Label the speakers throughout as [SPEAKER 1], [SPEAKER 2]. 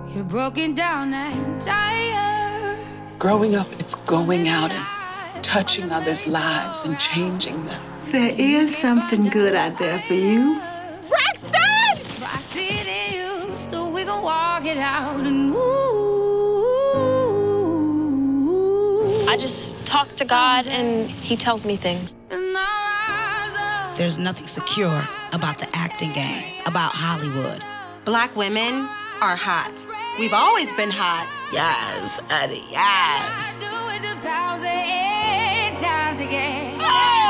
[SPEAKER 1] You're broken down and tired.
[SPEAKER 2] Growing up, it's going out and touching others' lives and changing them.
[SPEAKER 3] There is something good out there for you.
[SPEAKER 1] Braxton! I see it in you, so we gon' walk it out and move.
[SPEAKER 4] I just talk to God and he tells me things.
[SPEAKER 5] There's nothing secure about the acting game, about Hollywood.
[SPEAKER 6] Black women are hot. We've always been hot.
[SPEAKER 5] Yes, Eddie, yes.
[SPEAKER 1] I do it 1,008 times again.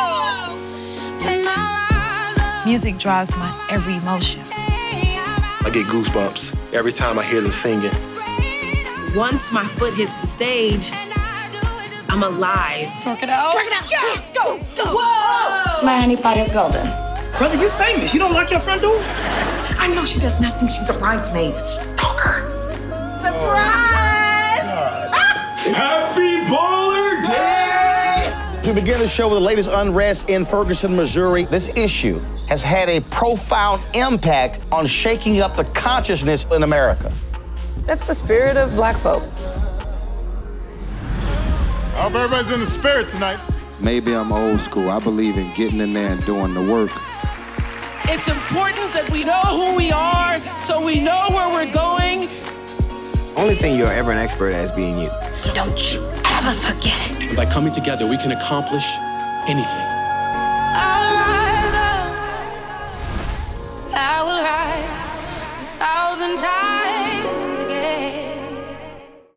[SPEAKER 7] Music drives my every emotion.
[SPEAKER 8] I get goosebumps every time I hear them singing.
[SPEAKER 5] Once my foot hits the stage, I'm alive.
[SPEAKER 7] Twerk it out.
[SPEAKER 5] Twerk it out. Yeah, go.
[SPEAKER 7] Whoa!
[SPEAKER 9] My honey pot is golden.
[SPEAKER 10] Brother, you famous. You don't lock your front door?
[SPEAKER 9] I know she does not think she's a bridesmaid. Stalker. Surprise!
[SPEAKER 10] Happy Baller Day!
[SPEAKER 11] To begin the show with the latest unrest in Ferguson, Missouri, this issue has had a profound impact on shaking up the consciousness in America.
[SPEAKER 12] That's the spirit of black folk.
[SPEAKER 13] I hope everybody's in the spirit tonight.
[SPEAKER 14] Maybe I'm old school. I believe in getting in there and doing the work.
[SPEAKER 7] It's important that we know who we are so we know where we're going.
[SPEAKER 15] Only thing you're ever an expert at is being you.
[SPEAKER 9] Don't you ever forget it.
[SPEAKER 16] And by coming together, we can accomplish anything.
[SPEAKER 1] I'll rise up. I will rise 1,000 times.